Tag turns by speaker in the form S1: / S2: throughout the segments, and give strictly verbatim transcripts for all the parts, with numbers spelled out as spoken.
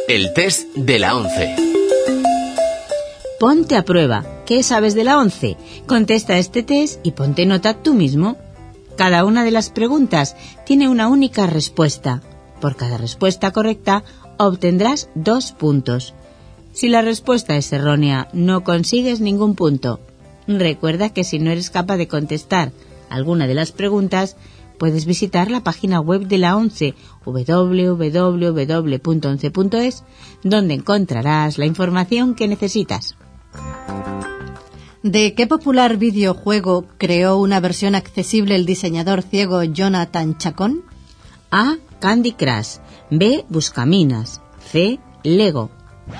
S1: El test de la once.
S2: Ponte a prueba. ¿Qué sabes de la once? Contesta este test y ponte nota tú mismo. Cada una de las preguntas tiene una única respuesta. Por cada respuesta correcta obtendrás dos puntos. Si la respuesta es errónea, no consigues ningún punto. Recuerda que si no eres capaz de contestar alguna de las preguntas, puedes visitar la página web de la ONCE, doble u doble u doble u punto once punto es, donde encontrarás la información que necesitas.
S3: ¿De qué popular videojuego creó una versión accesible el diseñador ciego Jonathan Chacón?
S2: A. Candy Crush. B. Buscaminas. C. Lego.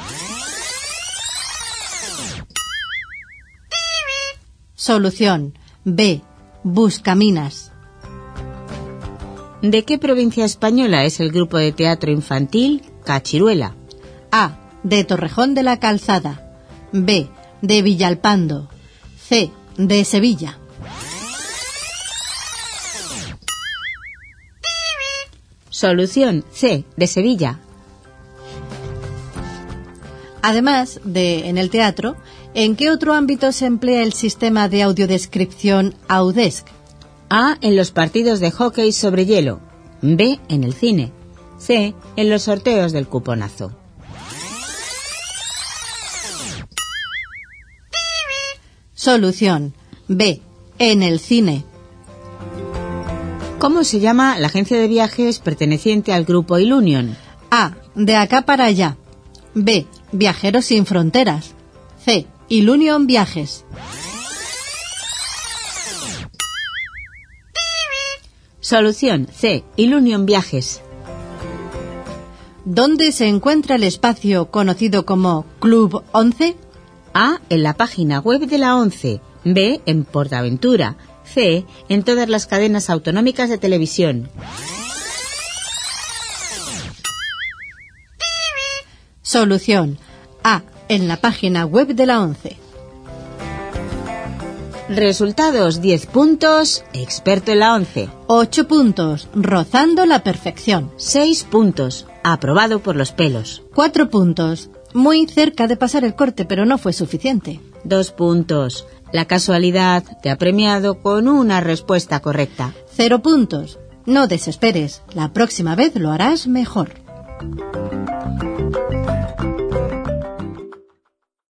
S3: Solución. B. Buscaminas.
S2: ¿De qué provincia española es el grupo de teatro infantil Cachiruela?
S3: A. De Torrejón de la Calzada. B. De Villalpando. C. De Sevilla.
S2: Solución. C. De Sevilla.
S3: Además de en el teatro, ¿en qué otro ámbito se emplea el sistema de audiodescripción Audesc?
S2: A. En los partidos de hockey sobre hielo. B. En el cine. C. En los sorteos del cuponazo.
S3: Solución. B. En el cine.
S2: ¿Cómo se llama la agencia de viajes perteneciente al grupo Ilunion?
S3: A. De acá para allá. B. Viajeros sin fronteras. C. Ilunion Viajes.
S2: Solución. C. Ilunion Viajes.
S3: ¿Dónde se encuentra el espacio conocido como Club once?
S2: A. En la página web de la ONCE. B. En Portaventura. C. En todas las cadenas autonómicas de televisión.
S3: Solución. A. En la página web de la ONCE.
S2: Resultados: diez puntos, experto en la ONCE.
S3: ocho puntos, rozando la perfección.
S2: seis puntos, aprobado por los pelos.
S3: cuatro puntos, muy cerca de pasar el corte, pero no fue suficiente.
S2: dos puntos, la casualidad te ha premiado con una respuesta correcta.
S3: cero puntos, no desesperes, la próxima vez lo harás mejor.